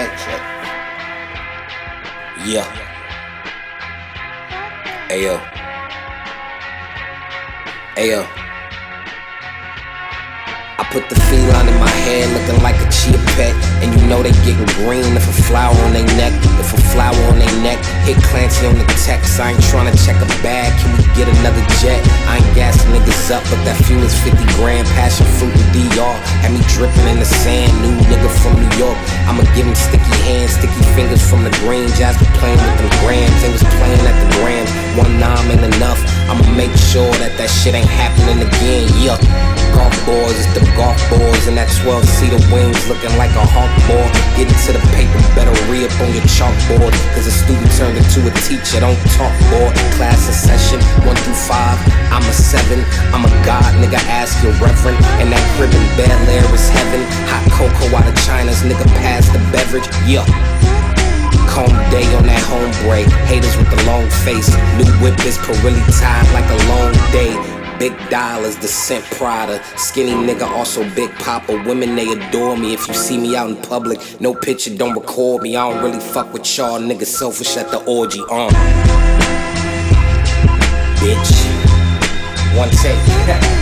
check. Yeah. Ayo. Ayo. I put the feline in my hair looking like a chia pet. And you know they getting green if a flower on they neck. If a flower on they neck, hit Clancy on the text. I ain't tryna check a bag, can we get another jet? I ain't gassing niggas up, but that fuel is 50 grand. Passion fruit and DR, had me dripping in the sand. New nigga from New York, I'ma give him sticky hands, sticky fingers from the green. Jasper playing with them grams, they was playing at the grams. 1-9 ain't enough, I'ma make sure that shit ain't happening again, yeah. Golf boys, it's the golf boys, and that 12-seater wings looking like a hawk ball. Getting to the paper, better re-up on your chalkboard, cause a student turned into a teacher, don't talk board. Class in session, 1 through 5, I'm a 7, I'm a god, nigga, ask your reverend. And that crib in Bel Air is heaven. Hot cocoa out of China's, nigga, pass the beverage, yeah. Comb day on that hombre, haters with the long face. New whip is Pirelli tied like a long day. Big dollars, the scent Prada. Skinny nigga, also Big Papa. Women, they adore me. If you see me out in public, no picture, don't record me. I don't really fuck with y'all niggas, selfish at the orgy, bitch. One take.